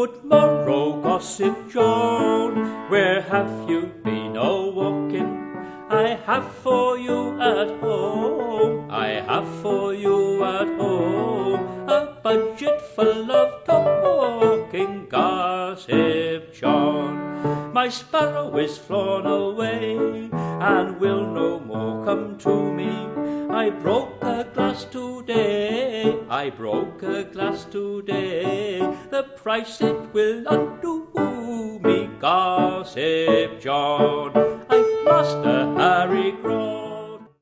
Good morrow, Gossip John, where have you been a-walking? I have for you at home, I have for you at home, a budget full of talking, Gossip John. My sparrow is flown away, and will no more come to me. I broke a glass today, I broke a glass today, the price it will undo me, Gossip John. I've lost a Harry Cross.